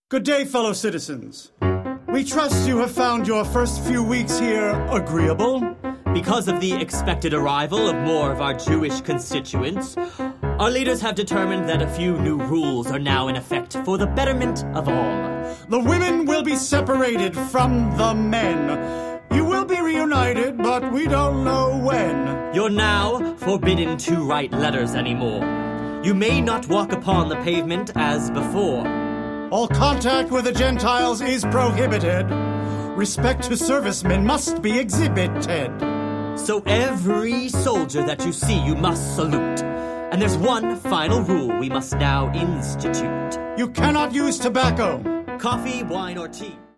Good day, fellow citizens. We trust you have found your first few weeks here agreeable. Because of the expected arrival of more of our Jewish constituents, our leaders have determined that a few new rules are now in effect for the betterment of all. The women will be separated from the men. You will be reunited, but we don't know when. You're now forbidden to write letters anymore. You may not walk upon the pavement as before. All contact with the Gentiles is prohibited. Respect to servicemen must be exhibited. So every soldier that you see, you must salute. And there's one final rule we must now institute. You cannot use tobacco, coffee, wine, or tea.